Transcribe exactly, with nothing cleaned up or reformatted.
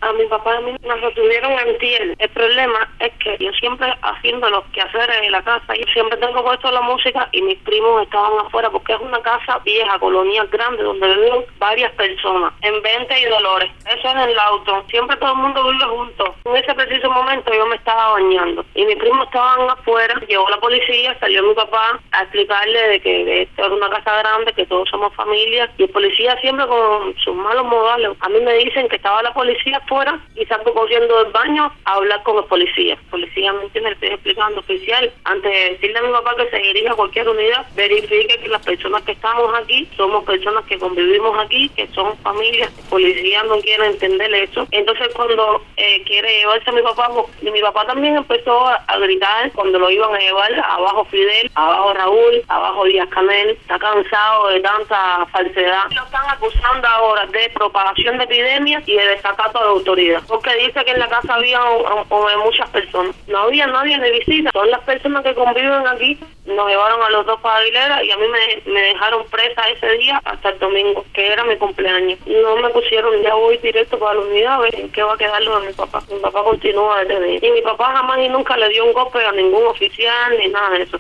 A mi papá y a mí nos retuvieron antier. El problema es que yo siempre haciendo los quehaceres en la casa, yo siempre tengo puesto la música y mis primos estaban afuera porque es una casa vieja, colonia grande, donde viven varias personas, en Venta y Dolores. Eso es en el auto. Siempre todo el mundo vive junto. En ese preciso momento yo me estaba bañando y mis primos estaban afuera. Llegó la policía, salió mi papá a explicarle de que esto era una casa grande, que todos somos familia, y el policía siempre con sus malos modales. A mí me dicen que estaba la policía afuera y salgo corriendo del baño a hablar con el policía. El policía me entiende, le estoy explicando, oficial, antes de decirle a mi papá que se dirija a cualquier unidad, verifique que las personas que estamos aquí somos personas que convivimos aquí, que son familias. El policía no quiere entender eso. Entonces cuando eh, quiere llevarse a mi papá, y mi papá también empezó a, a gritar cuando lo iban a llevar, abajo Fidel, abajo Raúl, abajo Díaz Canel, está cansado de tanta falsedad. Lo están acusando ahora de propagación de epidemias y de desacato de autoridad, porque dice que en la casa había o, o, o muchas personas. No había nadie de visita, son las personas que conviven aquí. Nos llevaron a los dos para Aguilera y a mí me, me dejaron presa ese día hasta el domingo, que era mi cumpleaños. No me pusieron, ya voy directo para la unidad, a ver en qué va a quedar lo de mi papá. Mi papá continúa detenido. Y mi papá jamás y nunca le dio un golpe a ningún oficial ni nada de eso.